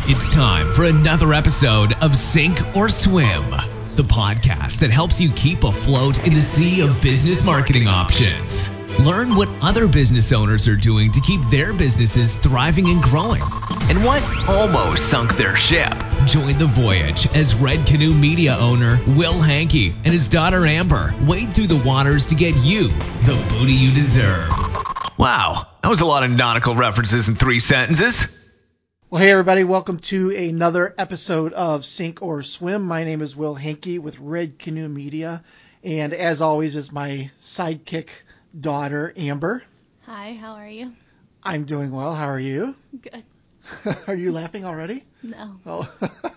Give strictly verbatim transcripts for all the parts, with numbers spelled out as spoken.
It's time for another episode of Sink or Swim, the podcast that helps you keep afloat in the sea of business marketing options. Learn what other business owners are doing to keep their businesses thriving and growing, and what almost sunk their ship. Join the voyage as Red Canoe Media owner Will Hankey and his daughter Amber wade through the waters to get you the booty you deserve. Wow, that was a lot of nautical references in three sentences. Well, hey, everybody. Welcome to another episode of Sink or Swim. My name is Will Hankey with Red Canoe Media. And as always is my sidekick daughter, Amber. Hi, how are you? I'm doing well. How are you? Good. Are you laughing already? No. Oh.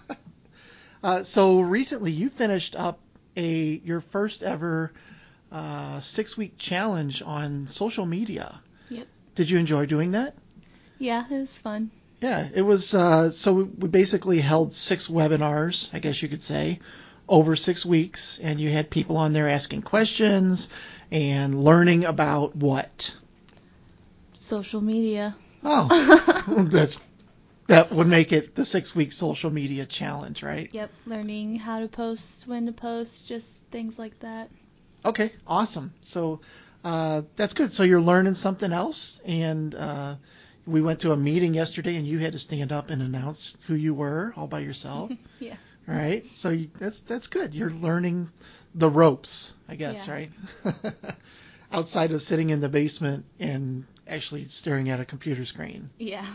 uh, so recently you finished up a your first ever uh, six-week challenge on social media. Yep. Did you enjoy doing that? Yeah, it was fun. Yeah, it was, uh, so we basically held six webinars, I guess you could say, over six weeks, and you had people on there asking questions and learning about what? Social media. Oh, that's that would make it the six-week social media challenge, right? Yep, learning how to post, when to post, just things like that. Okay, awesome. So uh, that's good. So you're learning something else, and uh, we went to a meeting yesterday, and you had to stand up and announce who you were all by yourself. Yeah. All right. So you, that's that's good. You're learning the ropes, I guess, Yeah. right? Outside of sitting in the basement and actually staring at a computer screen. Yeah.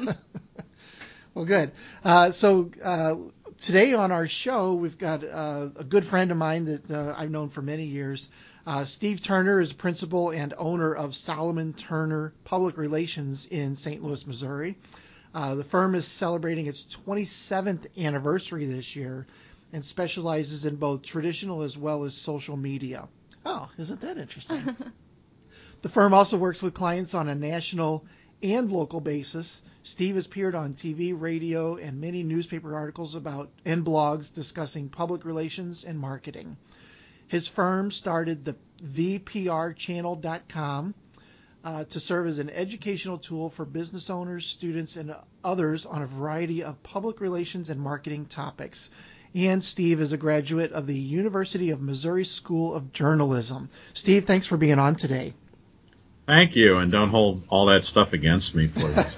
Well, good. Uh, so uh, today on our show, we've got uh, a good friend of mine that uh, I've known for many years. Uh, Steve Turner is principal and owner of Solomon Turner Public Relations in Saint Louis, Missouri. Uh, the firm is celebrating its twenty-seventh anniversary this year and specializes in both traditional as well as social media. Oh, isn't that interesting? The firm also works with clients on a national and local basis. Steve has appeared on T V, radio, and many newspaper articles about and blogs discussing public relations and marketing. His firm started the the P R channel dot com uh, to serve as an educational tool for business owners, students, and others on a variety of public relations and marketing topics. And Steve is a graduate of the University of Missouri School of Journalism. Steve, thanks for being on today. Thank you, and don't hold all that stuff against me, please.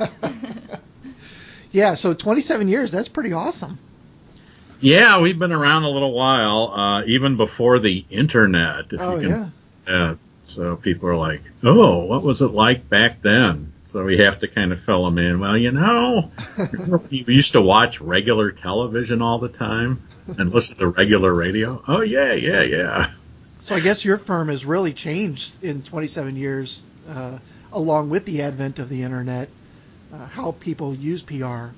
Yeah, so twenty-seven years, that's pretty awesome. Yeah, we've been around a little while, uh, even before the internet. If Oh, you can, yeah. uh, so people are like, oh, what was it like back then? So we have to kind of fill them in. Well, you know, we used to watch regular television all the time and listen to regular radio. Oh, yeah, yeah, yeah. So I guess your firm has really changed in twenty-seven years, uh, along with the advent of the internet, uh, how people use P R.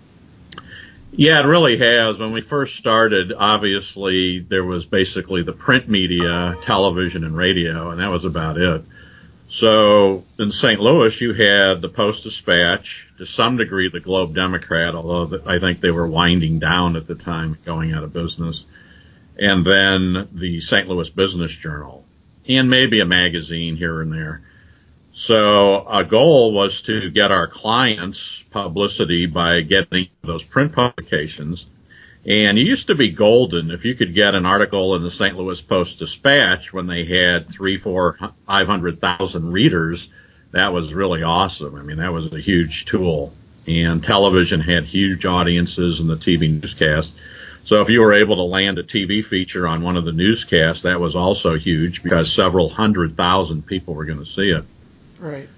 Yeah, it really has. When we first started, obviously, there was basically the print media, television, and radio, and that was about it. So in Saint Louis, you had the Post-Dispatch, to some degree the Globe Democrat, although I think they were winding down at the time, going out of business, and then the Saint Louis Business Journal, and maybe a magazine here and there. So our goal was to get our clients publicity by getting those print publications. And it used to be golden if you could get an article in the Saint Louis Post-Dispatch when they had three, four, five hundred thousand readers. That was really awesome. I mean, that was a huge tool. And television had huge audiences in the T V newscast. So if you were able to land a T V feature on one of the newscasts, that was also huge because several hundred thousand people were going to see it. Right.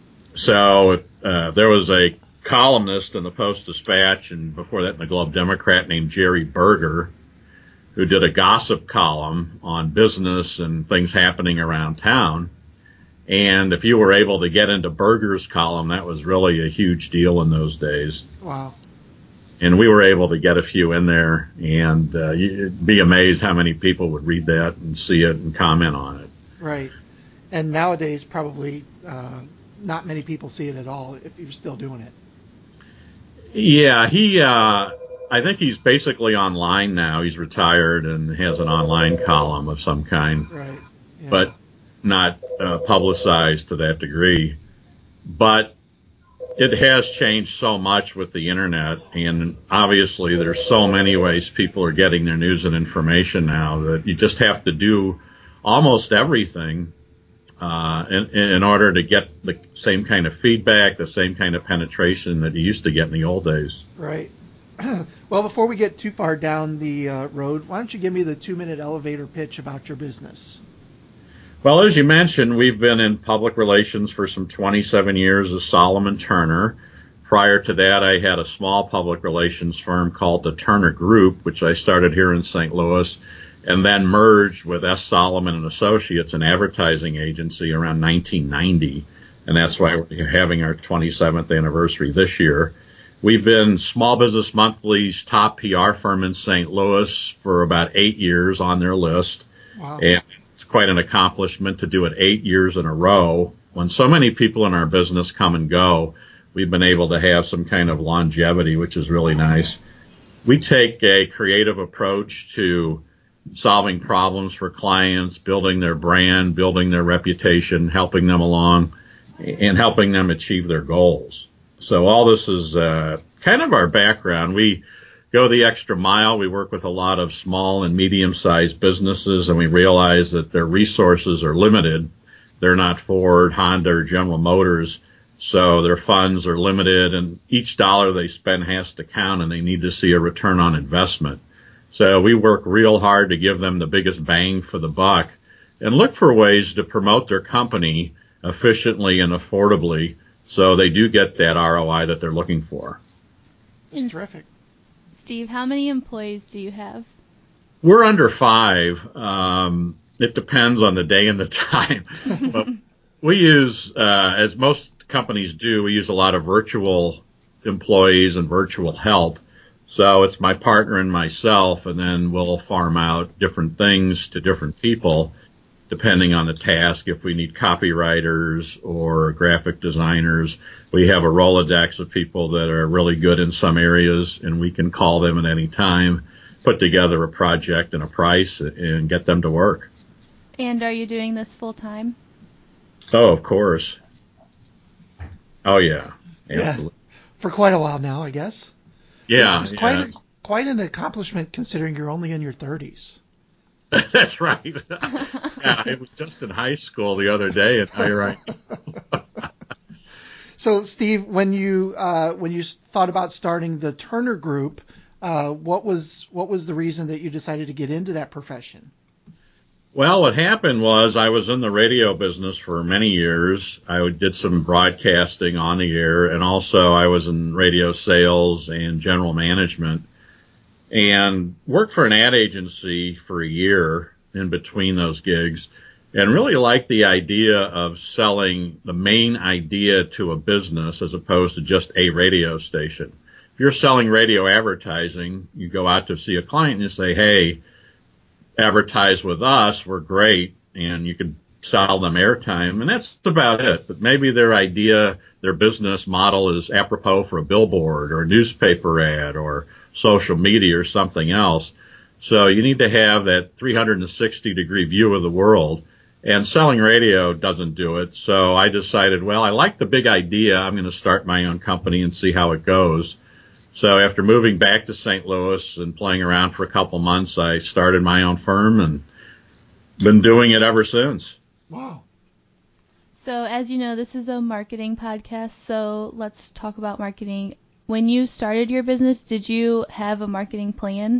So uh, there was a columnist in the Post-Dispatch and before that in the Globe Democrat named Jerry Berger, who did a gossip column on business and things happening around town. And if you were able to get into Berger's column, that was really a huge deal in those days. Wow. And we were able to get a few in there, and uh, you'd be amazed how many people would read that and see it and comment on it. Right. And nowadays, probably uh, not many people see it at all if you're still doing it. Yeah, he, uh, I think he's basically online now. He's retired and has an online column of some kind, Right. Yeah. but not uh, publicized to that degree. But it has changed so much with the internet, and obviously there's so many ways people are getting their news and information now that you just have to do almost everything uh, in, in order to get the same kind of feedback, the same kind of penetration that you used to get in the old days. Right. Well, before we get too far down the uh, road, why don't you give me the two-minute elevator pitch about your business? Well, as you mentioned, we've been in public relations for some twenty-seven years as Solomon Turner. Prior to that, I had a small public relations firm called the Turner Group, which I started here in Saint Louis, and then merged with S. Solomon and Associates, an advertising agency, around nineteen ninety. And that's why we're having our twenty-seventh anniversary this year. We've been Small Business Monthly's top P R firm in Saint Louis for about eight years on their list. Wow. And it's quite an accomplishment to do it eight years in a row. When so many people in our business come and go, we've been able to have some kind of longevity, which is really nice. We take a creative approach to solving problems for clients, building their brand, building their reputation, helping them along, and helping them achieve their goals. So all this is uh, kind of our background. We go the extra mile. We work with a lot of small and medium-sized businesses, and we realize that their resources are limited. They're not Ford, Honda, or General Motors, so their funds are limited, and each dollar they spend has to count, and they need to see a return on investment. So we work real hard to give them the biggest bang for the buck and look for ways to promote their company efficiently and affordably so they do get that R O I that they're looking for. It's terrific. Steve, how many employees do you have? We're under five. Um, it depends on the day and the time. But we use, uh, as most companies do, we use a lot of virtual employees and virtual help. So it's my partner and myself, and then we'll farm out different things to different people depending on the task. If we need copywriters or graphic designers, we have a Rolodex of people that are really good in some areas, and we can call them at any time, put together a project and a price, and get them to work. And are you doing this full time? Oh, of course. Oh, yeah. Absolutely. Yeah. For quite a while now, I guess. Yeah. It's yeah. quite, a, quite an accomplishment considering you're only in your thirties. That's right. Yeah, it was just in high school the other day, and now you're right. So, Steve, when you uh, when you thought about starting the Turner Group, uh, what was what was the reason that you decided to get into that profession? Well, what happened was I was in the radio business for many years. I did some broadcasting on the air, and also I was in radio sales and general management, and worked for an ad agency for a year in between those gigs, and really liked the idea of selling the main idea to a business as opposed to just a radio station. If you're selling radio advertising, you go out to see a client and you say, hey, advertise with us, we're great, and you could sell them airtime, and that's about it. But maybe their idea, their business model is apropos for a billboard or a newspaper ad or social media or something else. So you need to have that three hundred sixty degree view of the world, and selling radio doesn't do it. So I decided, well, I like the big idea. I'm going to start my own company and see how it goes. So after moving back to Saint Louis and playing around for a couple months, I started my own firm and been doing it ever since. Wow. So as you know, this is a marketing podcast, so let's talk about marketing. When you started your business, did you have a marketing plan?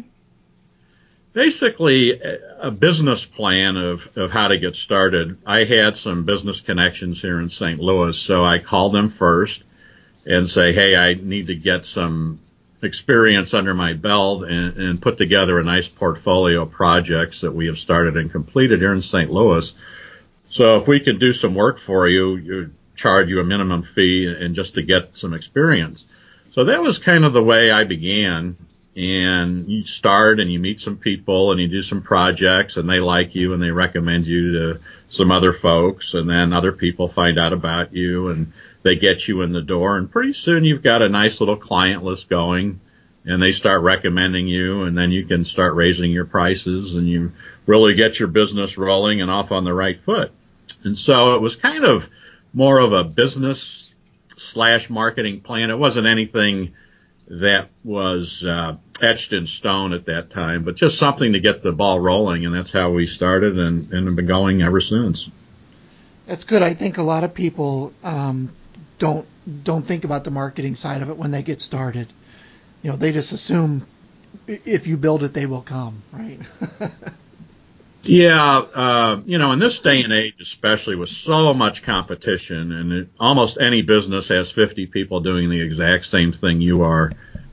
Basically, a business plan of, of how to get started. I had some business connections here in Saint Louis, so I called them first and say, hey, I need to get some experience under my belt and, and put together a nice portfolio of projects that we have started and completed here in Saint Louis. So if we could do some work for you, you charge you a minimum fee and just to get some experience. So that was kind of the way I began. And you start and you meet some people and you do some projects and they like you and they recommend you to some other folks, and then other people find out about you and they get you in the door, and pretty soon you've got a nice little client list going and they start recommending you, and then you can start raising your prices and you really get your business rolling and off on the right foot. And so it was kind of more of a business slash marketing plan. It wasn't anything that was uh, etched in stone at that time, but just something to get the ball rolling, and that's how we started and, and have been going ever since. That's good. I think a lot of people um, don't don't think about the marketing side of it when they get started. You know, they just assume if you build it, they will come, right? Yeah, uh, you know, in this day and age, especially with so much competition, and it, almost any business has fifty people doing the exact same thing you are,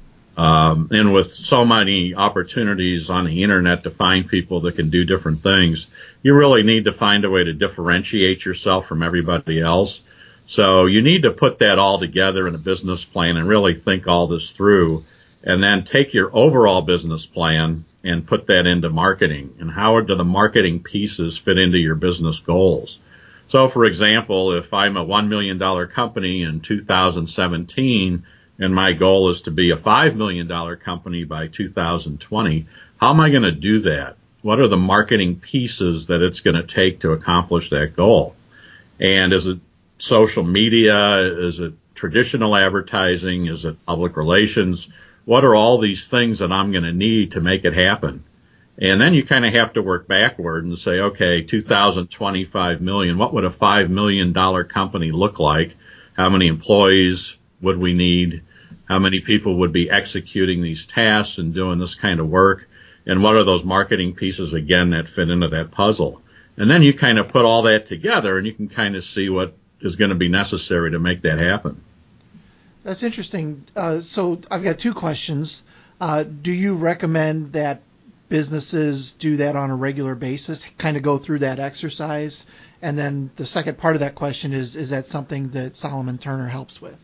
um, and with so many opportunities on the internet to find people that can do different things, you really need to find a way to differentiate yourself from everybody else. So you need to put that all together in a business plan and really think all this through, and then take your overall business plan and put that into marketing. And how do the marketing pieces fit into your business goals? So, for example, if I'm a one million dollars company in two thousand seventeen and my goal is to be a five million dollars company by two thousand twenty, how am I going to do that? What are the marketing pieces that it's going to take to accomplish that goal? And is it social media? Is it traditional advertising? Is it public relations? What are all these things that I'm going to need to make it happen? And then you kind of have to work backward and say, okay, two thousand twenty-five million, what would a five million dollars company look like? How many employees would we need? How many people would be executing these tasks and doing this kind of work? And what are those marketing pieces, again, that fit into that puzzle? And then you kind of put all that together and you can kind of see what is going to be necessary to make that happen. That's interesting. Uh, so I've got two questions. Uh, do you recommend that businesses do that on a regular basis, kind of go through that exercise? And then the second part of that question is, is that something that Solomon Turner helps with?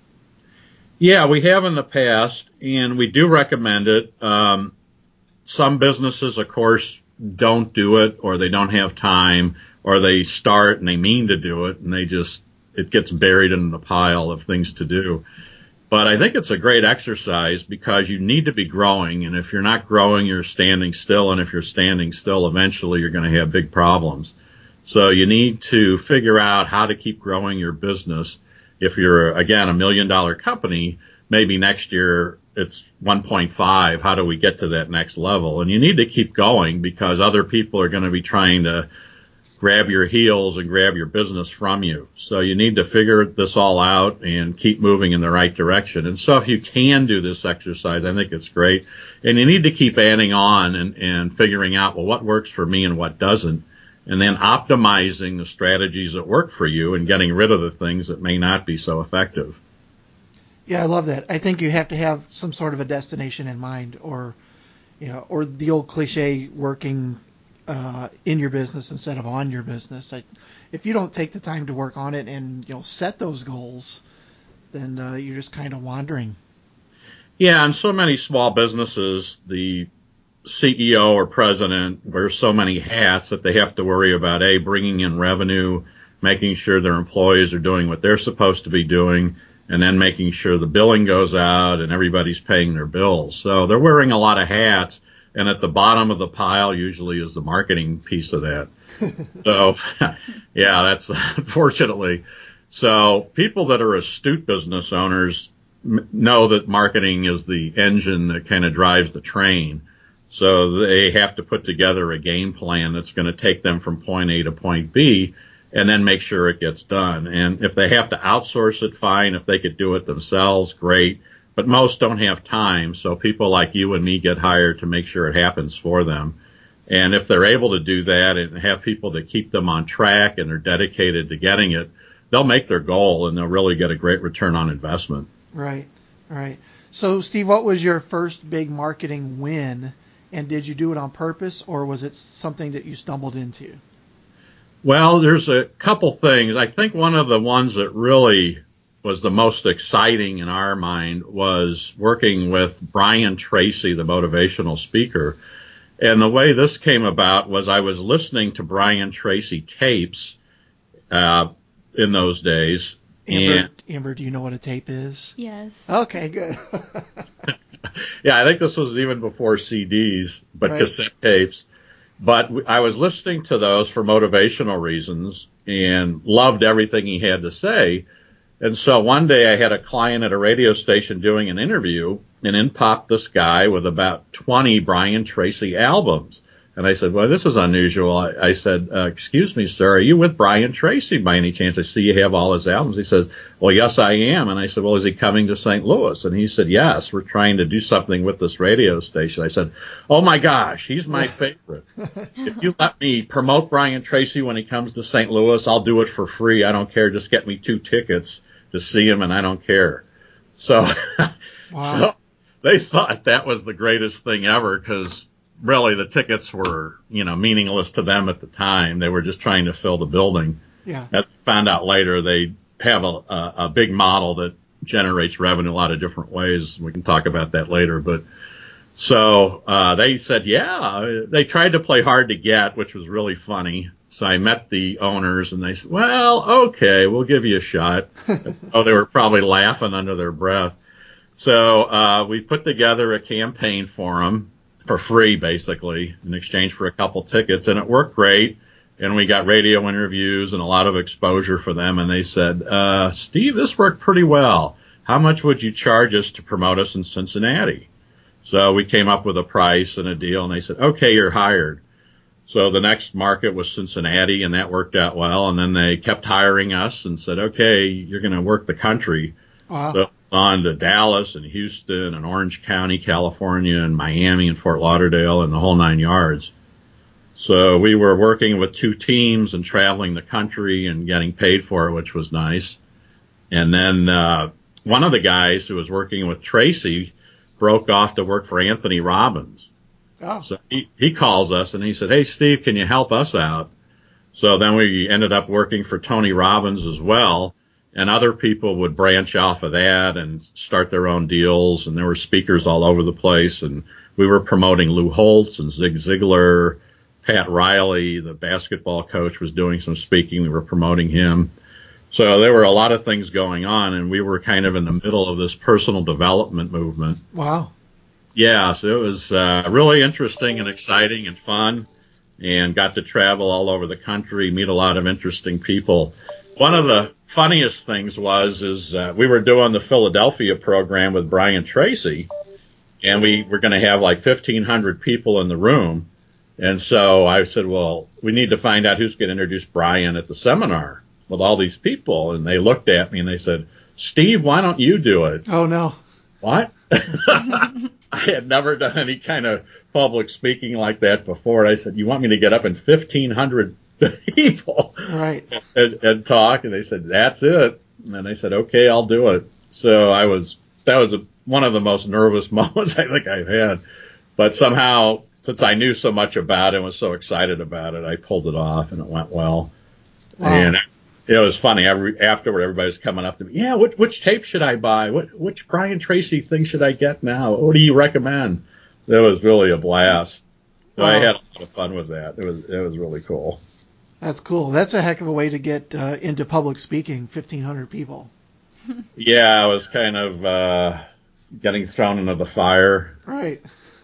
Yeah, we have in the past, and we do recommend it. Um, some businesses, of course, don't do it, or they don't have time, or they start and they mean to do it, and they just, it gets buried in the pile of things to do. But I think it's a great exercise because you need to be growing. And if you're not growing, you're standing still. And if you're standing still, eventually you're going to have big problems. So you need to figure out how to keep growing your business. If you're, again, a million dollar company, maybe next year it's one point five. How do we get to that next level? And you need to keep going because other people are going to be trying to grab your heels and grab your business from you. So you need to figure this all out and keep moving in the right direction. And so if you can do this exercise, I think it's great. And you need to keep adding on and, and figuring out, well, what works for me and what doesn't, and then optimizing the strategies that work for you and getting rid of the things that may not be so effective. Yeah, I love that. I think you have to have some sort of a destination in mind, or, you know, or the old cliche, working Uh, in your business instead of on your business. I, if you don't take the time to work on it and, you know, set those goals, then uh, you're just kind of wandering. Yeah, and so many small businesses, the C E O or president wears so many hats that they have to worry about, A, bringing in revenue, making sure their employees are doing what they're supposed to be doing, and then making sure the billing goes out and everybody's paying their bills. So they're wearing a lot of hats. And at the bottom of the pile usually is the marketing piece of that. So, yeah, that's unfortunately. So people that are astute business owners m- know that marketing is the engine that kind of drives the train. So they have to put together a game plan that's going to take them from point A to point B and then make sure it gets done. And if they have to outsource it, fine. If they could do it themselves, great. But most don't have time, so people like you and me get hired to make sure it happens for them. And if they're able to do that and have people that keep them on track and are dedicated to getting it, they'll make their goal and they'll really get a great return on investment. Right, right. So, Steve, what was your first big marketing win, and did you do it on purpose, or was it something that you stumbled into? Well, there's a couple things. I think one of the ones that really was the most exciting in our mind was working with Brian Tracy, the motivational speaker. And the way this came about was I was listening to Brian Tracy tapes uh, in those days. Amber, and Amber, do you know what a tape is? Yes. Okay, good. Yeah, I think this was even before C Ds, but right. Cassette tapes. But I was listening to those for motivational reasons and loved everything he had to say. And so one day I had a client at a radio station doing an interview, and in popped this guy with about twenty Brian Tracy albums. And I said, well, this is unusual. I, I said, uh, excuse me, sir, are you with Brian Tracy by any chance? I see you have all his albums. He says, well, yes, I am. And I said, well, is he coming to Saint Louis? And he said, yes, we're trying to do something with this radio station. I said, oh, my gosh, he's my favorite. If you let me promote Brian Tracy when he comes to Saint Louis, I'll do it for free. I don't care. Just get me two tickets to see him, and I don't care. So, wow. so they thought that was the greatest thing ever, because really the tickets were, you know, meaningless to them at the time. They were just trying to fill the building. Yeah. As we found out later, they have a, a, a big model that generates revenue a lot of different ways. We can talk about that later. But so uh, they said, yeah, they tried to play hard to get, which was really funny. So I met the owners, and they said, well, okay, we'll give you a shot. Oh, they were probably laughing under their breath. So uh, we put together a campaign for them for free, basically, in exchange for a couple tickets, and it worked great. And we got radio interviews and a lot of exposure for them. And they said, uh, Steve, this worked pretty well. How much would you charge us to promote us in Cincinnati? So we came up with a price and a deal, and they said, okay, you're hired. So the next market was Cincinnati, and that worked out well. And then they kept hiring us and said, okay, you're going to work the country. Wow. So on to Dallas and Houston and Orange County, California, and Miami and Fort Lauderdale and the whole nine yards. So we were working with two teams and traveling the country and getting paid for it, which was nice. And then uh, one of the guys who was working with Tracy broke off to work for Anthony Robbins. Oh. So he, he calls us and he said, hey, Steve, can you help us out? So then we ended up working for Tony Robbins as well. And other people would branch off of that and start their own deals. And there were speakers all over the place. And we were promoting Lou Holtz and Zig Ziglar. Pat Riley, the basketball coach, was doing some speaking. We were promoting him. So there were a lot of things going on. And we were kind of in the middle of this personal development movement. Wow. Yeah, so it was uh, really interesting and exciting and fun. And got to travel all over the country, meet a lot of interesting people. One of the funniest things was is uh, we were doing the Philadelphia program with Brian Tracy, and we were going to have like fifteen hundred people in the room. And so I said, well, we need to find out who's going to introduce Brian at the seminar with all these people. And they looked at me and they said, Steve, why don't you do it? Oh, no. What? I had never done any kind of public speaking like that before. And I said, you want me to get up in fifteen hundred people right. and, and talk? And they said, that's it. And I said, okay, I'll do it. So I was, that was a, one of the most nervous moments I think I've had. But somehow, since I knew so much about it and was so excited about it, I pulled it off and it went well. Wow. And it was funny. Every, afterward, everybody was coming up to me. Yeah, which, which tape should I buy? What, which Brian Tracy thing should I get now? What do you recommend? It was really a blast. So wow. I had a lot of fun with that. It was, it was really cool. That's cool. That's a heck of a way to get uh, into public speaking, fifteen hundred people. Yeah, I was kind of uh, getting thrown into the fire. Right.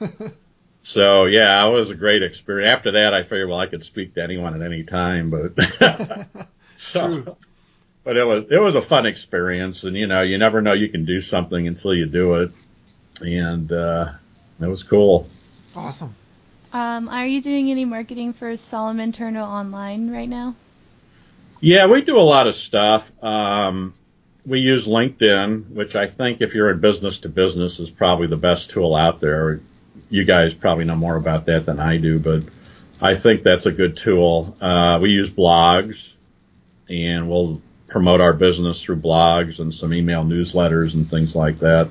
So, yeah, it was a great experience. After that, I figured, well, I could speak to anyone at any time. But so, True. But it was it was a fun experience. And, you know, you never know you can do something until you do it. And uh, it was cool. Awesome. Um, are you doing any marketing for Solomon Turner Online right now? Yeah, we do a lot of stuff. Um, we use LinkedIn, which I think if you're in business to business is probably the best tool out there. You guys probably know more about that than I do, but I think that's a good tool. Uh, we use blogs, and we'll promote our business through blogs and some email newsletters and things like that.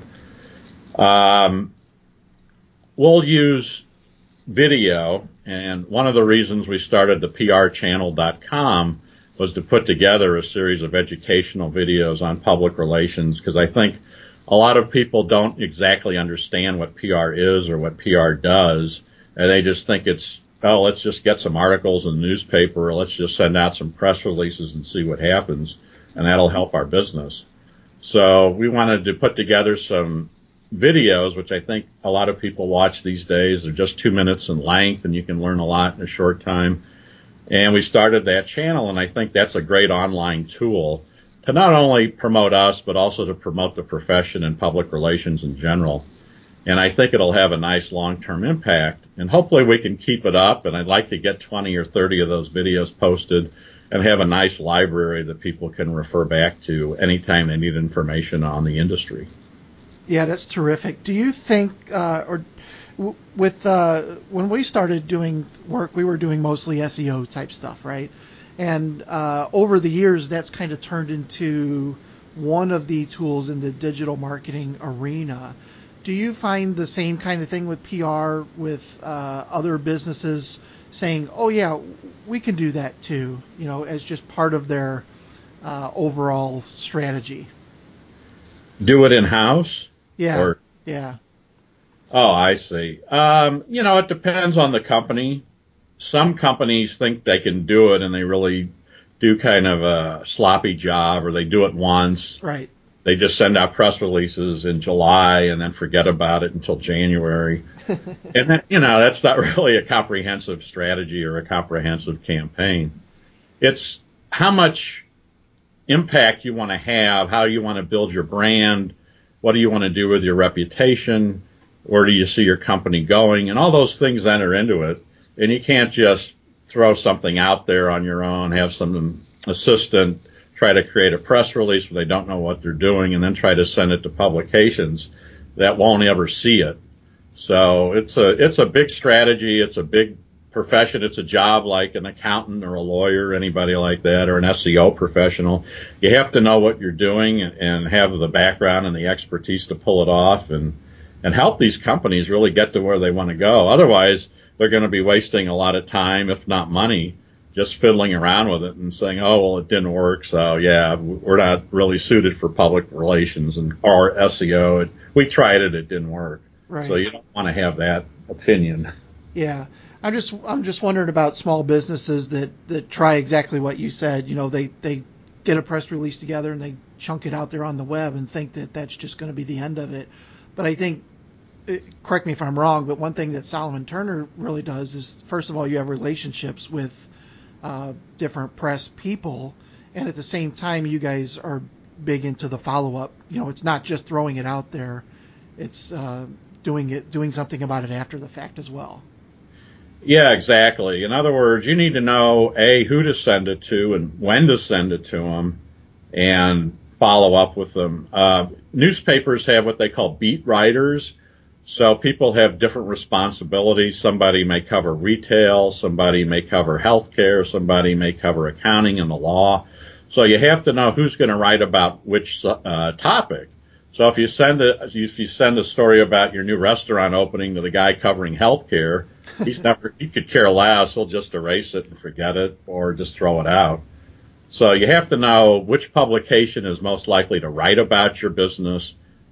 Um, we'll use video, and one of the reasons we started the P R channel dot com was to put together a series of educational videos on public relations, because I think a lot of people don't exactly understand what P R is or what P R does, and they just think it's, oh, let's just get some articles in the newspaper, or let's just send out some press releases and see what happens, and that'll help our business. So we wanted to put together some videos, which I think a lot of people watch these days. They're just two minutes in length, and you can learn a lot in a short time. And we started that channel, and I think that's a great online tool to not only promote us, but also to promote the profession and public relations in general. And I think it'll have a nice long-term impact. And hopefully we can keep it up. And I'd like to get twenty or thirty of those videos posted and have a nice library that people can refer back to anytime they need information on the industry. Yeah, that's terrific. Do you think, uh, or w- with uh, when we started doing work, we were doing mostly S E O type stuff, right? And uh, over the years, that's kind of turned into one of the tools in the digital marketing arena. Do you find the same kind of thing with P R, with uh, other businesses saying, oh, yeah, we can do that too, you know, as just part of their uh, overall strategy? Do it in-house? Yeah, Or, yeah. oh, I see. Um, you know, it depends on the company. Some companies think they can do it and they really do kind of a sloppy job, or they do it once. Right. They just send out press releases in July and then forget about it until January. And then, you know, that's not really a comprehensive strategy or a comprehensive campaign. It's how much impact you want to have, how you want to build your brand, what do you want to do with your reputation, where do you see your company going, and all those things enter into it. And you can't just throw something out there on your own, have some assistant try to create a press release where they don't know what they're doing, and then try to send it to publications that won't ever see it. So it's a it's a big strategy. It's a big profession. It's a job like an accountant or a lawyer, anybody like that, or an S E O professional. You have to know what you're doing and have the background and the expertise to pull it off and and help these companies really get to where they want to go. Otherwise, they're going to be wasting a lot of time, if not money, just fiddling around with it and saying, oh, well, it didn't work. So, yeah, we're not really suited for public relations and or S E O. It, we tried it. It didn't work. Right. So you don't want to have that opinion. Yeah. I'm just I'm just wondering about small businesses that, that try exactly what you said. You know, they, they get a press release together and they chunk it out there on the web and think that that's just going to be the end of it. But I think, correct me if I'm wrong, but one thing that Solomon Turner really does is, first of all, you have relationships with uh, different press people, and at the same time, you guys are big into the follow-up. You know, it's not just throwing it out there; it's uh, doing it, doing something about it after the fact as well. Yeah, exactly. In other words, you need to know a who to send it to and when to send it to them, and follow up with them. Uh, newspapers have what they call beat writers. So people have different responsibilities. Somebody may cover retail, somebody may cover healthcare, somebody may cover accounting and the law. So you have to know who's going to write about which uh, topic. So if you send a if you send a story about your new restaurant opening to the guy covering healthcare, he's never he could care less. He'll just erase it and forget it, or just throw it out. So you have to know which publication is most likely to write about your business,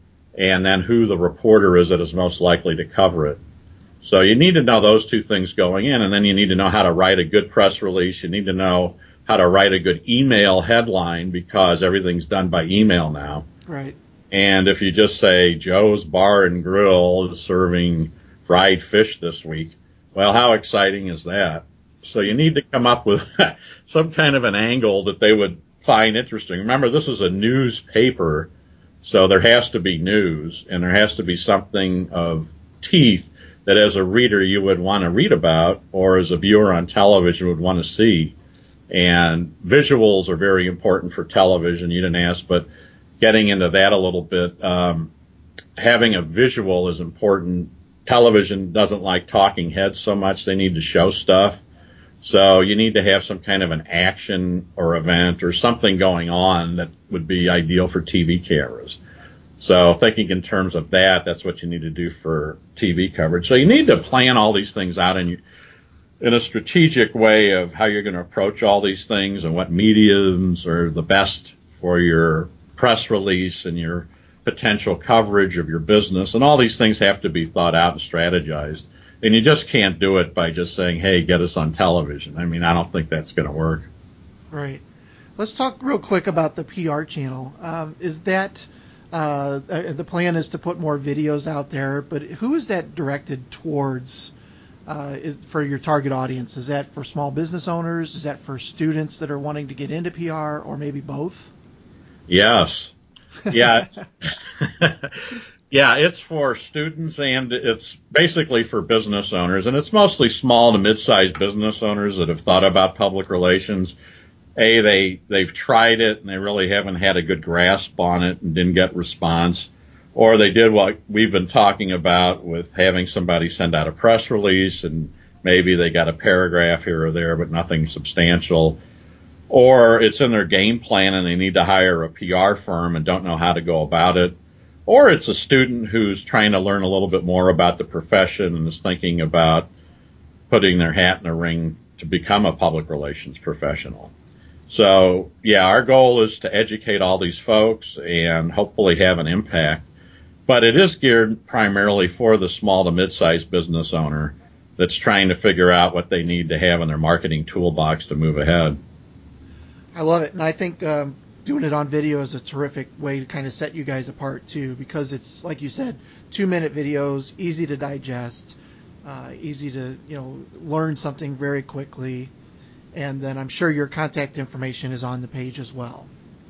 and then who the reporter is that is most likely to cover it. So you need to know those two things going in, and then you need to know how to write a good press release. You need to know how to write a good email headline, because everything's done by email now. Right. And if you just say Joe's Bar and Grill is serving fried fish this week, well, how exciting is that? So you need to come up with some kind of an angle that they would find interesting. Remember, this is a newspaper. So there has to be news, and there has to be something of teeth that as a reader you would want to read about, or as a viewer on television would want to see. And visuals are very important for television. You didn't ask, but getting into that a little bit, um, having a visual is important. Television doesn't like talking heads so much. They need to show stuff. So you need to have some kind of an action or event or something going on that would be ideal for T V cameras. So thinking in terms of that, that's what you need to do for T V coverage. So you need to plan all these things out in, in a strategic way of how you're going to approach all these things and what mediums are the best for your press release and your potential coverage of your business. And all these things have to be thought out and strategized. And you just can't do it by just saying, hey, get us on television. I mean, I don't think that's going to work. Right. Let's talk real quick about the P R channel. Um, is that uh, the plan is to put more videos out there, but who is that directed towards uh, is, for your target audience? Is that for small business owners? Is that for students that are wanting to get into P R, or maybe both? Yes. Yeah. Yeah, it's for students and it's basically for business owners, and it's mostly small to mid-sized business owners that have thought about public relations. A, they, they've tried it and they really haven't had a good grasp on it and didn't get response. Or they did what we've been talking about with having somebody send out a press release and maybe they got a paragraph here or there, but nothing substantial. Or it's in their game plan and they need to hire a P R firm and don't know how to go about it. Or it's a student who's trying to learn a little bit more about the profession and is thinking about putting their hat in the ring to become a public relations professional. So, yeah, our goal is to educate all these folks and hopefully have an impact. But it is geared primarily for the small to mid-sized business owner that's trying to figure out what they need to have in their marketing toolbox to move ahead. I love it. And I think um, doing it on video is a terrific way to kind of set you guys apart, too, because it's, like you said, two-minute videos, easy to digest, uh, easy to, you know, learn something very quickly. And then I'm sure your contact information is on the page as well.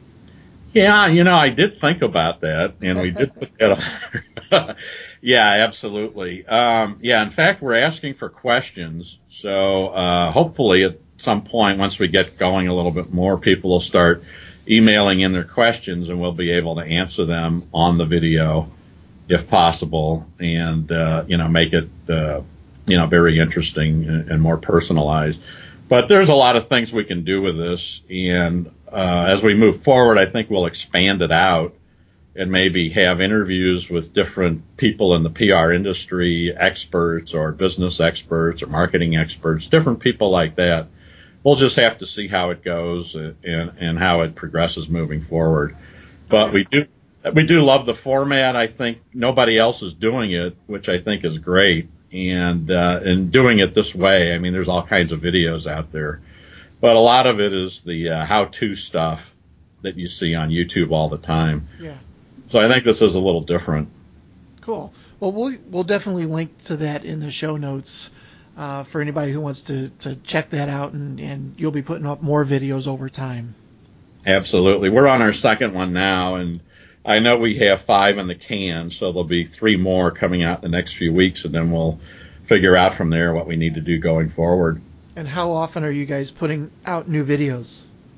Yeah, you know, I did think about that, and we did put that on. Yeah, absolutely. Um, yeah, in fact, we're asking for questions. So uh, hopefully at some point, once we get going a little bit more, people will start emailing in their questions, and we'll be able to answer them on the video if possible, and, uh, you know, make it, uh, you know, very interesting and, and more personalized. But there's a lot of things we can do with this, and uh, as we move forward, I think we'll expand it out and maybe have interviews with different people in the P R industry, experts or business experts or marketing experts, different people like that. We'll just have to see how it goes and, and how it progresses moving forward. But we do we do love the format. I think nobody else is doing it, which I think is great. And uh, and doing it this way, I mean, there's all kinds of videos out there, but a lot of it is the uh, how-to stuff that you see on YouTube all the time. Yeah. So I think this is a little different. Cool. Well, we'll we'll definitely link to that in the show notes uh, for anybody who wants to, to check that out, and, and you'll be putting up more videos over time. Absolutely. We're on our second one now, and I know we have five in the can, so there'll be three more coming out in the next few weeks, and then we'll figure out from there what we need to do going forward. And how often are you guys putting out new videos?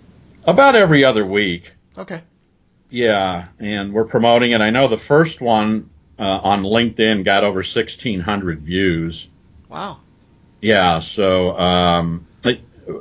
About every other week. Okay. Yeah, and we're promoting it. I know the first one uh, on LinkedIn got over sixteen hundred views. Wow. Yeah, so um, it,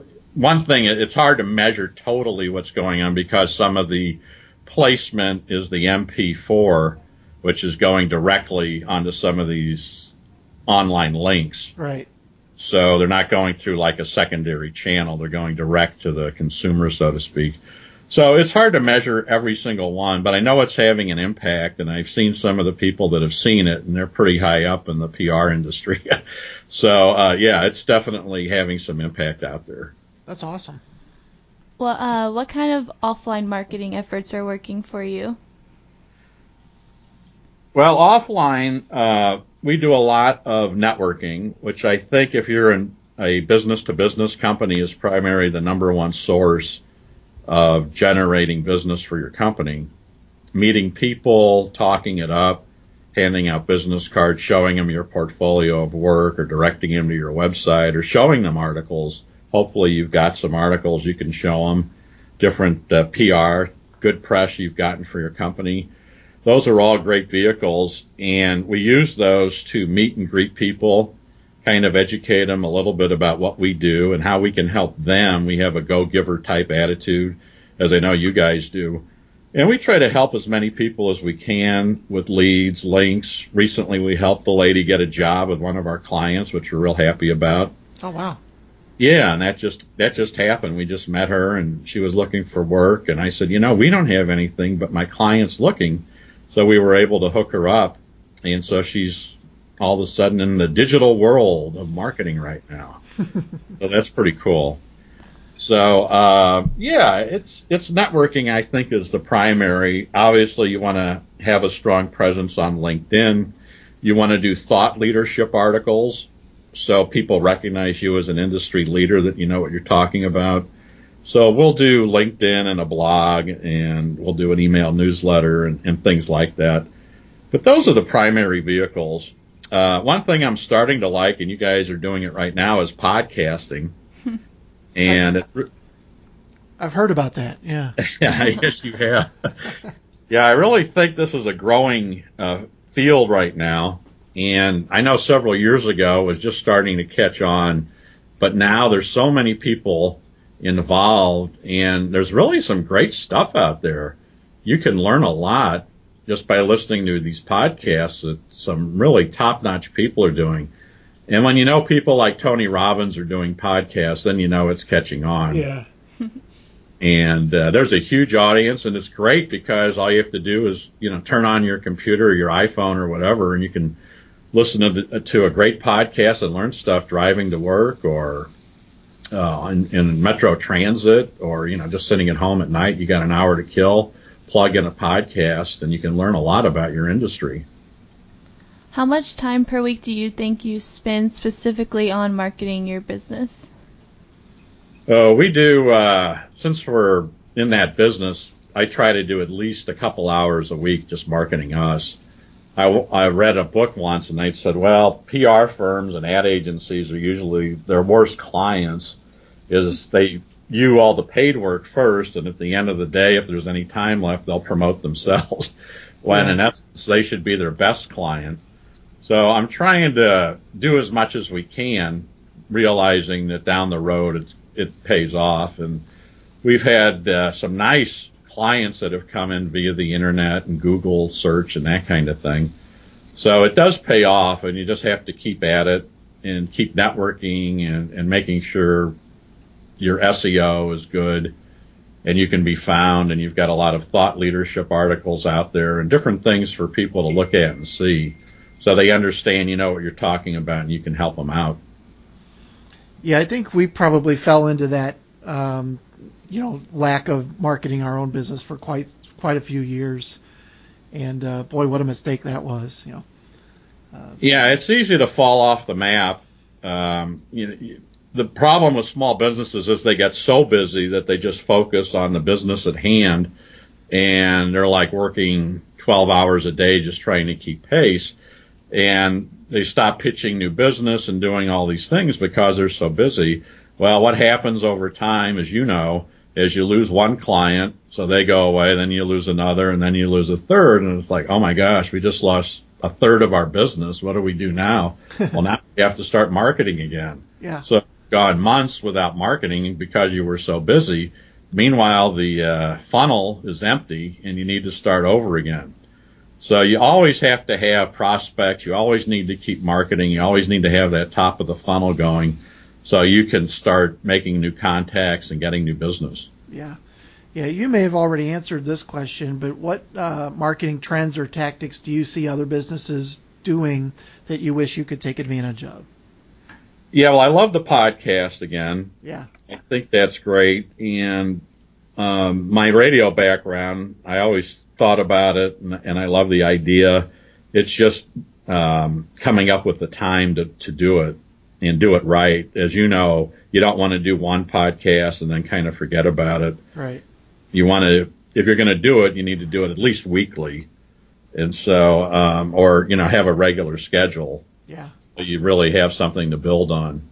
one thing, it's hard to measure totally what's going on because some of the placement is the M P four, which is going directly onto some of these online links. Right. So they're not going through like a secondary channel. They're going direct to the consumer, so to speak. So it's hard to measure every single one, but I know it's having an impact, and I've seen some of the people that have seen it, and they're pretty high up in the P R industry. So, uh, yeah, it's definitely having some impact out there. That's awesome. Well, uh, what kind of offline marketing efforts are working for you? Well, offline, uh, we do a lot of networking, which I think if you're in a business-to-business company is primarily the number one source of generating business for your company. Meeting people, talking it up, handing out business cards, showing them your portfolio of work or directing them to your website or showing them articles. Hopefully you've got some articles you can show them, different uh, P R, good press you've gotten for your company. Those are all great vehicles, and we use those to meet and greet people, kind of educate them a little bit about what we do and how we can help them. We have a go-giver type attitude, as I know you guys do. And we try to help as many people as we can with leads, links. Recently, we helped a lady get a job with one of our clients, which we're real happy about. Oh, wow. Yeah, and that just that just happened. We just met her, and she was looking for work. And I said, you know, we don't have anything, but my client's looking. So we were able to hook her up. And so she's all of a sudden in the digital world of marketing right now. So that's pretty cool. So, uh, yeah, it's, it's networking, I think, is the primary. Obviously, you want to have a strong presence on LinkedIn. You want to do thought leadership articles so people recognize you as an industry leader, that you know what you're talking about. So we'll do LinkedIn and a blog, and we'll do an email newsletter and, and things like that. But those are the primary vehicles. Uh, one thing I'm starting to like, and you guys are doing it right now, is podcasting. And I've, it, I've heard about that. Yeah. yeah, yes, you have. Yeah, I really think this is a growing uh, field right now. And I know several years ago it was just starting to catch on, but now there's so many people involved, and there's really some great stuff out there. You can learn a lot just by listening to these podcasts that some really top-notch people are doing. And when you know people like Tony Robbins are doing podcasts, then you know it's catching on. Yeah. And uh, there's a huge audience, and it's great because all you have to do is, you know, turn on your computer or your iPhone or whatever, and you can listen to, the, to a great podcast and learn stuff driving to work or uh, in, in Metro Transit, or, you know, just sitting at home at night. You got an hour to kill, plug in a podcast, and you can learn a lot about your industry. How much time per week do you think you spend specifically on marketing your business? Uh, we do, uh, since we're in that business, I try to do at least a couple hours a week just marketing us. I, I read a book once, and they said, well, P R firms and ad agencies are usually their worst clients is they do all the paid work first, and at the end of the day, if there's any time left, they'll promote themselves, when Yeah. in essence they should be their best client. So I'm trying to do as much as we can, realizing that down the road it's, it pays off. And we've had uh, some nice clients that have come in via the internet and Google search and that kind of thing. So it does pay off, and you just have to keep at it and keep networking and, and making sure your S E O is good and you can be found, and you've got a lot of thought leadership articles out there and different things for people to look at and see, so they understand, you know, what you're talking about, and you can help them out. Yeah, I think we probably fell into that, um, you know, lack of marketing our own business for quite quite a few years, and uh, boy, what a mistake that was. You know. Uh, Yeah, it's easy to fall off the map. Um, you know, the problem with small businesses is they get so busy that they just focus on the business at hand, and they're like working twelve hours a day just trying to keep pace. And they stop pitching new business and doing all these things because they're so busy. Well, what happens over time, as you know, is you lose one client, so they go away, then you lose another, and then you lose a third, and it's like, oh my gosh, we just lost a third of our business. What do we do now? Well, now we have to start marketing again. Yeah. So you've gone months without marketing because you were so busy. Meanwhile, the uh, funnel is empty, and you need to start over again. So you always have to have prospects. You always need to keep marketing. You always need to have that top of the funnel going so you can start making new contacts and getting new business. Yeah. Yeah, you may have already answered this question, but what uh, marketing trends or tactics do you see other businesses doing that you wish you could take advantage of? Yeah, well, I love the podcast again. Yeah. I think that's great. And um, my radio background, I always thought about it, and, and I love the idea. It's just um, coming up with the time to, to do it and do it right. As you know, you don't want to do one podcast and then kind of forget about it. Right. You want to, if you're going to do it, you need to do it at least weekly. And so, um, or, you know, have a regular schedule. Yeah. So you really have something to build on.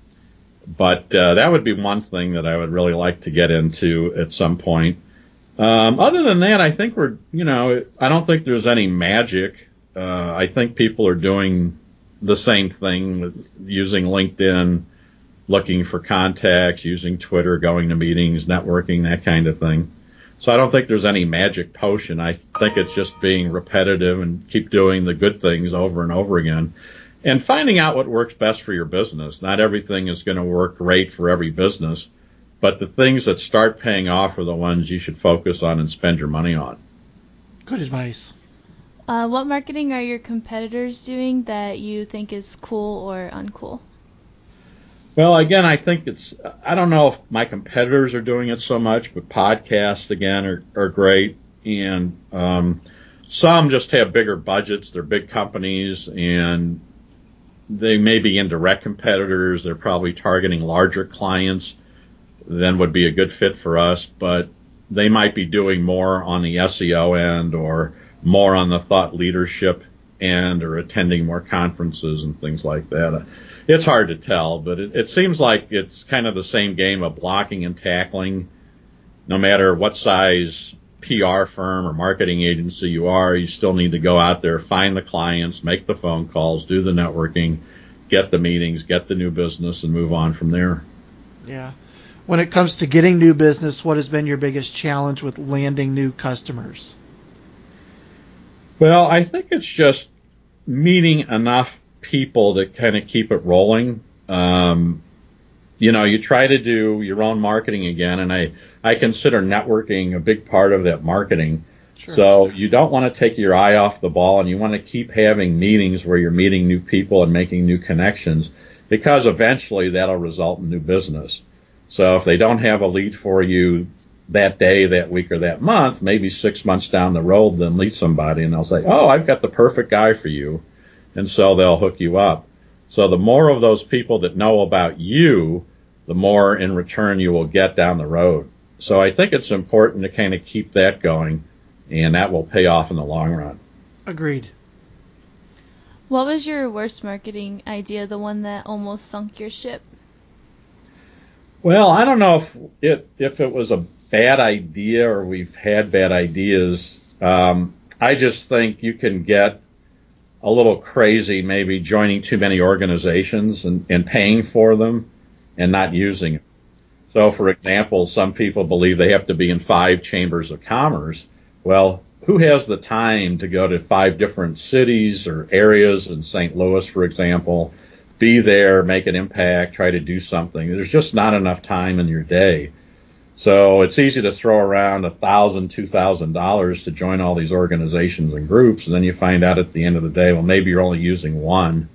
But uh, that would be one thing that I would really like to get into at some point. Um, other than that, I think we're, you know, I don't think there's any magic. Uh, I think people are doing the same thing with using LinkedIn, looking for contacts, using Twitter, going to meetings, networking, that kind of thing. So I don't think there's any magic potion. I think it's just being repetitive and keep doing the good things over and over again. And finding out what works best for your business. Not everything is going to work great for every business, but the things that start paying off are the ones you should focus on and spend your money on. Good advice. Uh, what marketing are your competitors doing that you think is cool or uncool? Well, again, I think it's, I don't know if my competitors are doing it so much, but podcasts, again, are, are great. And um, some just have bigger budgets. They're big companies, and they may be indirect competitors. They're probably targeting larger clients. then would be a good fit for us, but they might be doing more on the S E O end or more on the thought leadership end or attending more conferences and things like that. It's hard to tell, but it, it seems like it's kind of the same game of blocking and tackling. No matter what size P R firm or marketing agency you are, you still need to go out there, find the clients, make the phone calls, do the networking, get the meetings, get the new business, and move on from there. Yeah. When it comes to getting new business, what has been your biggest challenge with landing new customers? Well, I think it's just meeting enough people to kind of keep it rolling. Um, you know, you try to do your own marketing again, and I, I consider networking a big part of that marketing. Sure. So you don't want to take your eye off the ball, and you want to keep having meetings where you're meeting new people and making new connections, because eventually that'll result in new business. So if they don't have a lead for you that day, that week, or that month, maybe six months down the road, they'll meet somebody and they'll say, oh, I've got the perfect guy for you. And so they'll hook you up. So the more of those people that know about you, the more in return you will get down the road. So I think it's important to kind of keep that going, and that will pay off in the long run. Agreed. What was your worst marketing idea, the one that almost sunk your ship? Well, I don't know if it if it was a bad idea or we've had bad ideas. Um, I just think you can get a little crazy maybe joining too many organizations and, and paying for them and not using it. So, for example, some people believe they have to be in five chambers of commerce. Well, who has the time to go to five different cities or areas in Saint Louis, for example, be there, make an impact, try to do something? There's just not enough time in your day. So it's easy to throw around a thousand, two thousand dollars to join all these organizations and groups, and then you find out at the end of the day, well, maybe you're only using one,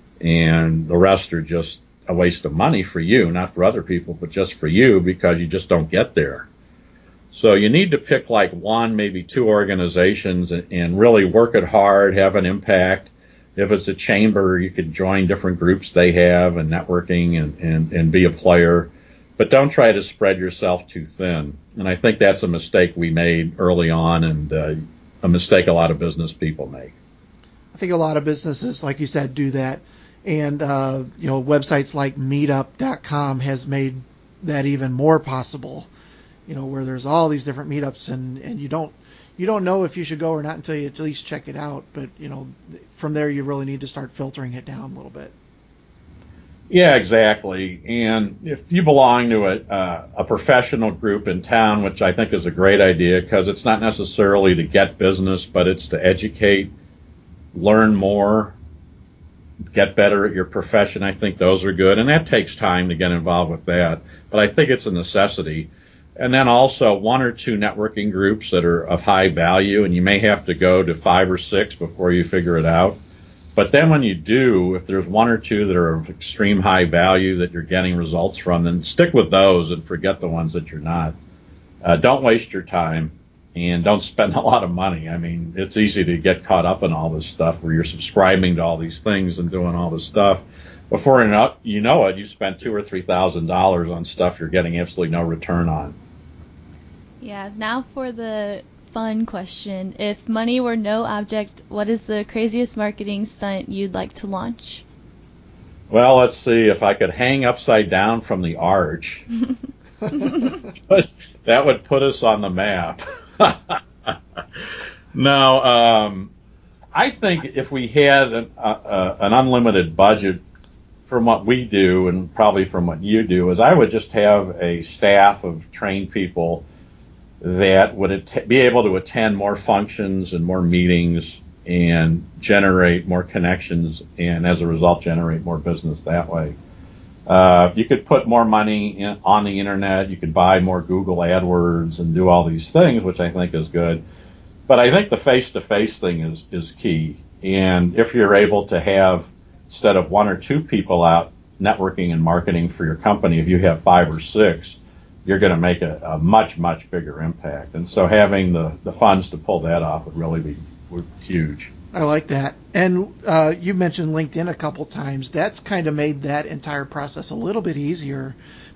and the rest are just a waste of money for you, not for other people, but just for you, because you just don't get there. So you need to pick like one, maybe two organizations and, and really work it hard, have an impact. If it's a chamber, you could join different groups they have and networking and, and, and be a player. But don't try to spread yourself too thin. And I think that's a mistake we made early on, and uh, a mistake a lot of business people make. I think a lot of businesses, like you said, do that. And, uh, you know, websites like meetup dot com has made that even more possible, you know, where there's all these different meetups, and, and you don't you don't know if you should go or not until you at least check it out. But, you know, from there you really need to start filtering it down a little bit. Yeah, exactly. And if you belong to a, uh, a professional group in town, which I think is a great idea, because it's not necessarily to get business, but it's to educate, learn more, get better at your profession, I think those are good. And that takes time to get involved with that. But I think it's a necessity. And then also one or two networking groups that are of high value, and you may have to go to five or six before you figure it out. But then when you do, if there's one or two that are of extreme high value that you're getting results from, then stick with those and forget the ones that you're not. Uh, don't waste your time, and don't spend a lot of money. I mean, it's easy to get caught up in all this stuff where you're subscribing to all these things and doing all this stuff. Before you know it, you spent two or three thousand dollars on stuff you're getting absolutely no return on. Yeah. Now for the fun question. If money were no object, what is the craziest marketing stunt you'd like to launch? Well, let's see. If I could hang upside down from the arch, but that would put us on the map. No, um, I think if we had an, uh, an unlimited budget from what we do, and probably from what you do, is I would just have a staff of trained people that would at- be able to attend more functions and more meetings and generate more connections, and as a result generate more business that way. Uh, you could put more money in, on the internet. You could buy more Google AdWords and do all these things, which I think is good. But I think the face-to-face thing is, is key. And if you're able to have, instead of one or two people out networking and marketing for your company, if you have five or six, you're going to make a, a much, much bigger impact. And so having the, the funds to pull that off would really be would huge. I like that. And uh, you mentioned LinkedIn a couple times. That's kind of made that entire process a little bit easier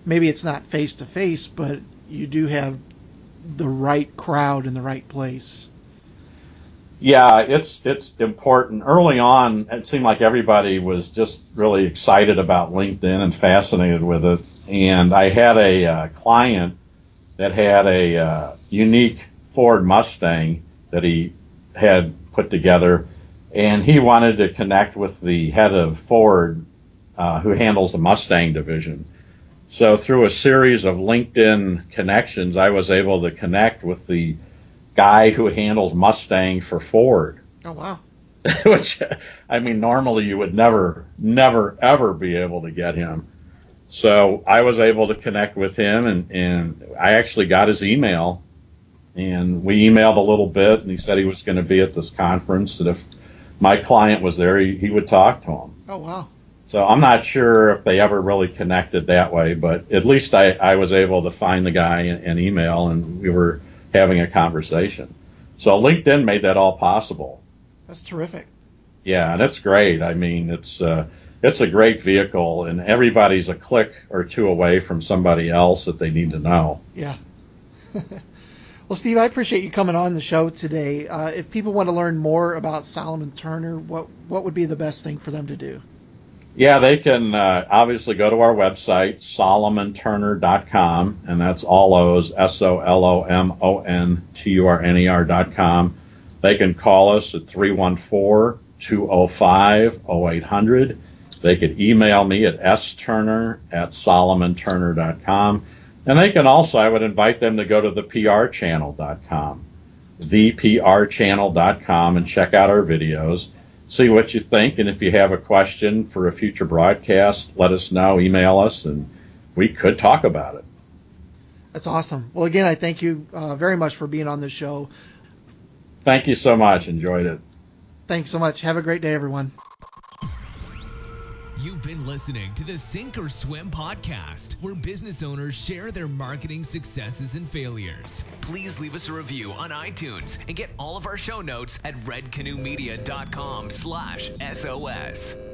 maybe it's not face to face, but you do have the right crowd in the right place. Yeah, it's it's important. Early on, it seemed like everybody was just really excited about LinkedIn and fascinated with it. And I had a uh, client that had a uh, unique Ford Mustang that he had put together, and he wanted to connect with the head of Ford, uh, who handles the Mustang division. So through a series of LinkedIn connections, I was able to connect with the guy who handles Mustang for Ford. Oh, wow. Which, I mean, normally you would never, never, ever be able to get him. So I was able to connect with him, and, and I actually got his email, and we emailed a little bit, and he said he was going to be at this conference, and if my client was there, he, he would talk to him. Oh, wow. So I'm not sure if they ever really connected that way, but at least I, I was able to find the guy and, and email, and we were having a conversation. So LinkedIn made that all possible. That's terrific. Yeah, and it's great. I mean, it's uh, it's a great vehicle, and everybody's a click or two away from somebody else that they need to know. Yeah. Well, Steve, I appreciate you coming on the show today. Uh, if people want to learn more about Solomon Turner, what what would be the best thing for them to do? Yeah, they can uh, obviously go to our website, solomon turner dot com, and that's all O's, S O L O M O N T U R N E R dot com. They can call us at three one four, two oh five, oh eight hundred. They could email me at s turner at solomon turner dot com. And they can also, I would invite them to go to the p r channel dot com, the p r channel dot com, and check out our videos. See what you think, and if you have a question for a future broadcast, let us know, email us, and we could talk about it. That's awesome. Well, again, I thank you uh, very much for being on the show. Thank you so much. Enjoyed it. Thanks so much. Have a great day, everyone. You've been listening to the Sink or Swim podcast, where business owners share their marketing successes and failures. Please leave us a review on iTunes and get all of our show notes at red canoe media dot com slash S O S.